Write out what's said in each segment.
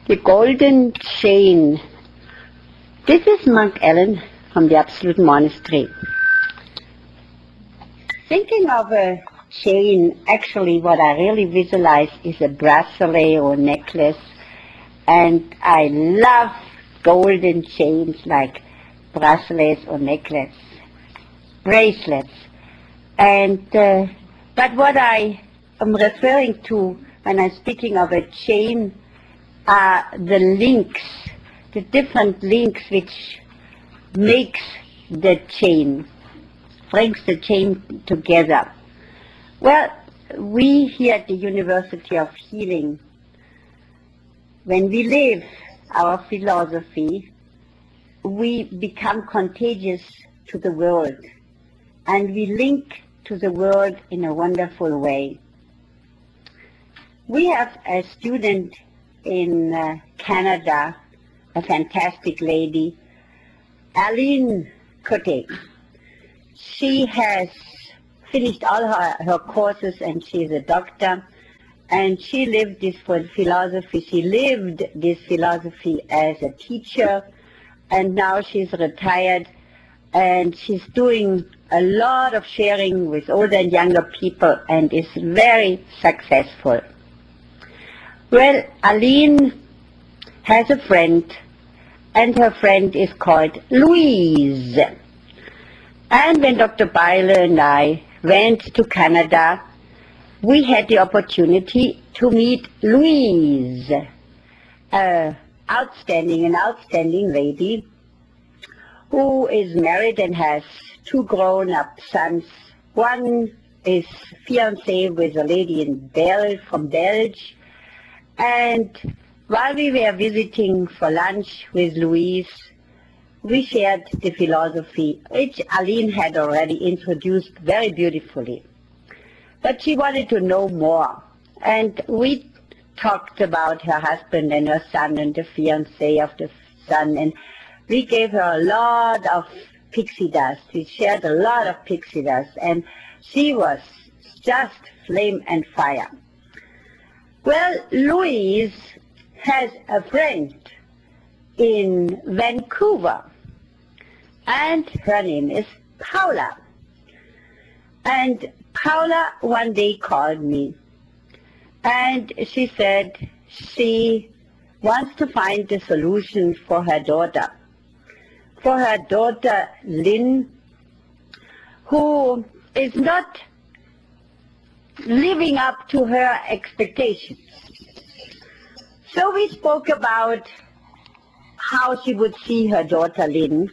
The golden chain. This is Monk Ellen from the Absolute Monastery. Thinking of a chain, actually what I really visualize is a bracelet or necklace, and I love golden chains like bracelets or necklaces, bracelets. And but what I am referring to when I'm speaking of a chain are the links, the different links which makes the chain, brings the chain together. Well, we here at the University of Healing, when we live our philosophy, we become contagious to the world, and we link to the world in a wonderful way. We have a student in Canada, a fantastic lady, Aline Cote. She has finished all her courses and she's a doctor, and she lived this philosophy. She lived this philosophy as a teacher, and now she's retired and she's doing a lot of sharing with older and younger people and is very successful. Well, Aline has a friend, and her friend is called Louise. And when Dr. Byler and I went to Canada, we had the opportunity to meet Louise, an outstanding lady who is married and has two grown-up sons. One is fiancé with a lady from Belgium. And while we were visiting for lunch with Louise, we shared the philosophy, which Aline had already introduced very beautifully. But she wanted to know more. And we talked about her husband and her son and the fiancé of the son. And we gave her a lot of pixie dust. We shared a lot of pixie dust. And she was just flame and fire. Well, Louise has a friend in Vancouver, and her name is Paula. And Paula one day called me, and she said she wants to find the solution for her daughter. For her daughter, Lynn, who is not living up to her expectations. So we spoke about how she would see her daughter Lynn,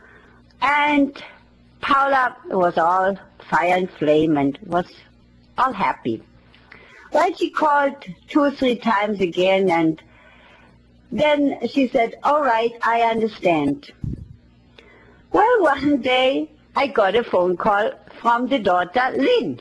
and Paula was all fire and flame and was all happy. Well, she called 2 or 3 times again, and then she said, all right, I understand. Well, one day I got a phone call from the daughter Lynn.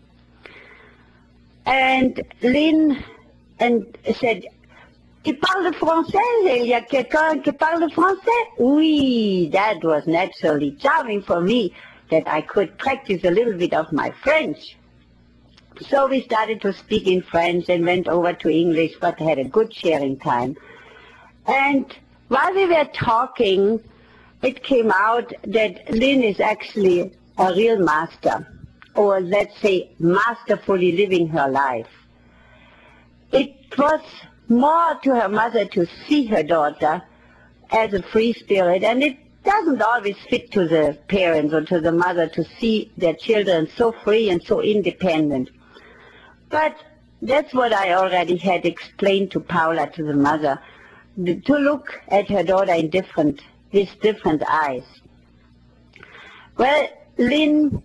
And Lynn said, tu parles français? Il y a quelqu'un qui parle français? Oui, that was naturally charming for me that I could practice a little bit of my French. So we started to speak in French and went over to English, but had a good sharing time. And while we were talking, it came out that Lynn is actually a real master, or let's say masterfully living her life. It was more to her mother to see her daughter as a free spirit, and it doesn't always fit to the parents or to the mother to see their children so free and so independent. But that's what I already had explained to Paula, to the mother, to look at her daughter in with different eyes. Well, Lynn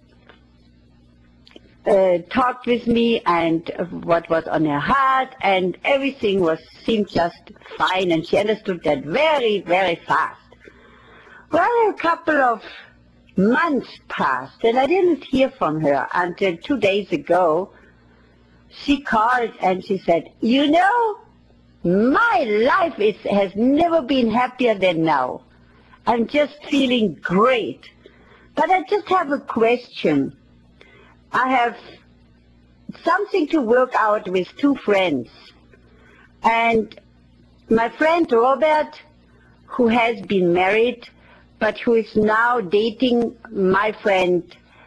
talked with me and what was on her heart, and everything seemed just fine, and she understood that very, very fast. Well, a couple of months passed, and I didn't hear from her until 2 days ago. She called and she said, you know, my life has never been happier than now. I'm just feeling great. But I just have a question. I have something to work out with 2 friends, and My friend Robert, who has been married, but who is now dating my friend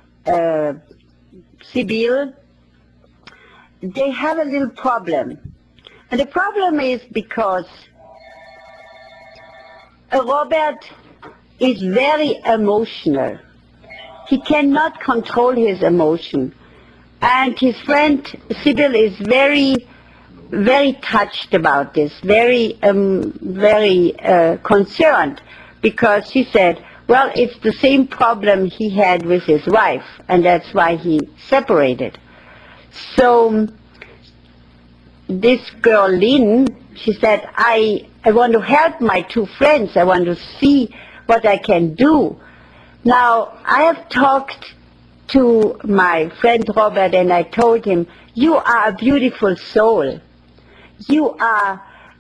Sibyl, they have a little problem. And the problem is because Robert is very emotional. He cannot control his emotion. And his friend Sibyl is very, very touched about this, very concerned, because she said, well, it's the same problem he had with his wife, and that's why he separated. So this girl, Lynn, she said, I want to help my two friends. I want to see what I can do. Now, I have talked to my friend Robert, and I told him, you are a beautiful soul. You are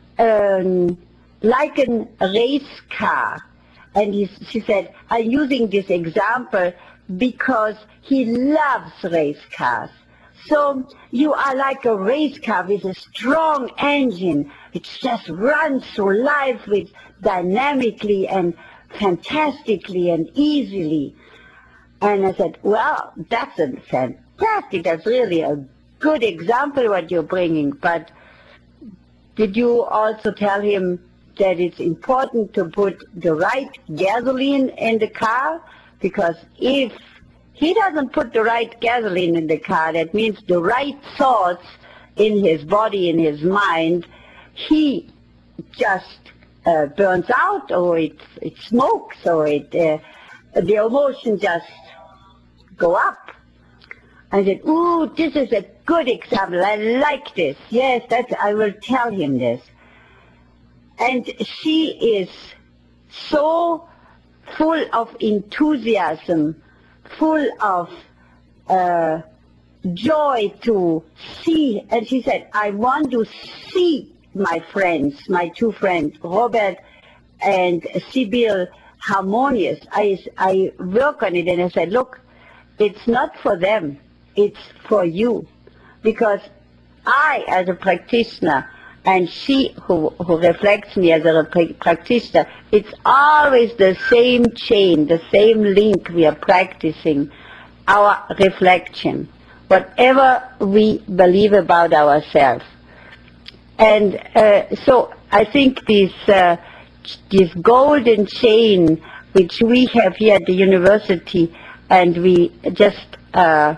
like a race car. And she said, I'm using this example because he loves race cars. So you are like a race car with a strong engine. It just runs through life with dynamically and fantastically and easily. And I said, well, that's fantastic. That's really a good example what you're bringing. But did you also tell him that it's important to put the right gasoline in the car? Because if he doesn't put the right gasoline in the car, that means the right thoughts in his body, in his mind, he just burns out, or it smokes, or the emotion just go up. I said, ooh, this is a good example. I like this. Yes, I will tell him this. And she is so full of enthusiasm, full of joy to see. And she said, I want to see my friends, my two friends, Robert and Sibyl, harmonious. I work on it, and I said, look, it's not for them, it's for you. Because I, as a practitioner, and she who reflects me as a practitioner, it's always the same chain, the same link we are practicing, our reflection, whatever we believe about ourselves. And so I think this golden chain which we have here at the university, and we just, how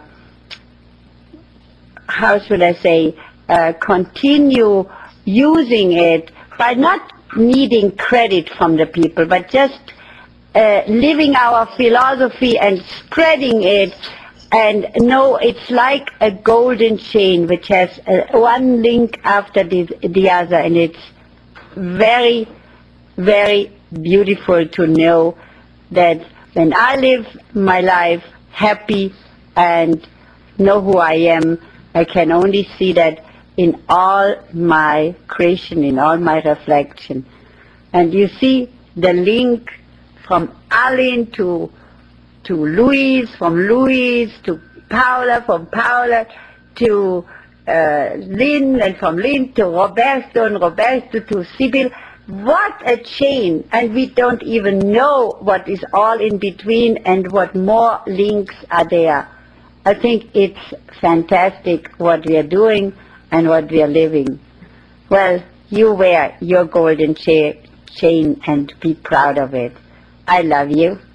should I say, continue using it by not needing credit from the people, but just living our philosophy and spreading it, and know it's like a golden chain which has one link after the other, and it's very, very beautiful to know that when I live my life happy and know who I am, I can only see that in all my creation, in all my reflection. And you see the link from Aline to Louise, from Louise to Paula, from Paula to Lynn, and from Lynn to Roberto, and Roberto to Sibyl. What a chain! And we don't even know what is all in between and what more links are there. I think it's fantastic what we are doing and what we are living. Well, you wear your golden chain and be proud of it. I love you.